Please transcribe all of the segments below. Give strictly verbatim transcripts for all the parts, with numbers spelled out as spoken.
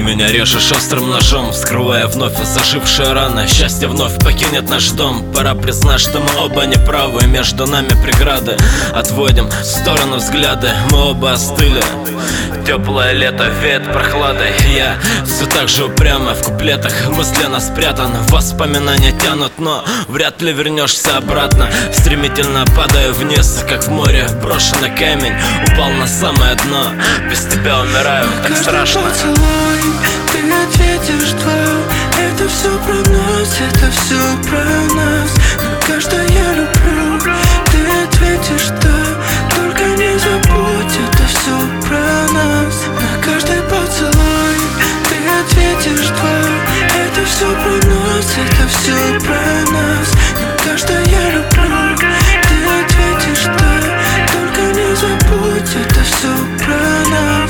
меня режешь острым ножом, вскрывая вновь зажившие раны. Счастье вновь покинет наш дом. Пора признать, что мы оба неправы. Между нами преграды. Отводим в сторону взгляды. Мы оба остыли. Теплое лето веет прохладой. Я все так же упрямо в куплетах мысленно спрятан. Воспоминания тянут, но вряд ли вернешься обратно. Стремительно падаю вниз, как в море брошенный камень. Упал на самое дно. Без тебя умираю, так страшно. Поцелуй, ты ответишь два. Это все про нас, это все про нас. На каждое я люблю, ты ответишь да. Только не забудь, это все про нас. На каждый поцелуй, ты ответишь два. Это все про нас, это все про нас. На каждое я люблю, ты ответишь да. Только не забудь, это все про нас.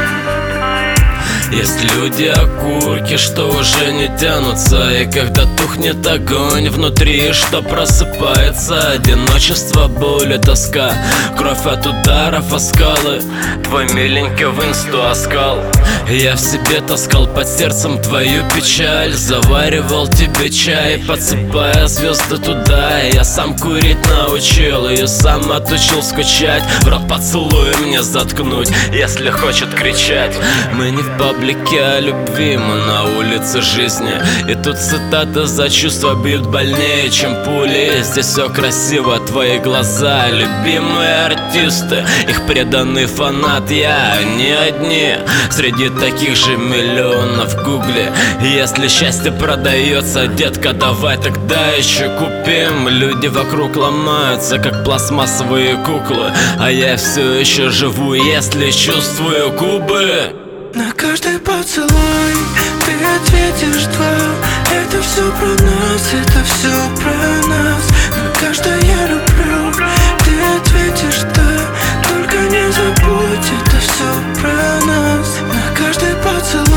Есть люди, окурки, что уже не тянутся. И когда тухнет огонь внутри, что просыпается одиночество, боль и тоска. Кровь от ударов о скалы. Твой миленький в инсту оскал. Я в себе таскал под сердцем твою печаль. Заваривал тебе чай, подсыпая звезды туда. Я сам курить научил и сам отучил скучать. В рот поцелуй мне заткнуть, если хочет кричать. Мы не в паблике о любви, мы на улице жизни. И тут цитаты за чувства бьют больнее, чем пули. Здесь все красиво, твои глаза, любимые артисты, их преданный фанат. Я, не одни, среди таких же миллионов в гугле. Если счастье продается, детка, давай тогда еще купим. Люди вокруг ломаются, как пластмассовые куклы, а я все еще живу, если чувствую губы. На каждый поцелуй ты ответишь два. Это все про нас, это все про нас. На каждое я люблю, ты ответишь да. Только не забудь, это все про нас. На каждый поцелуй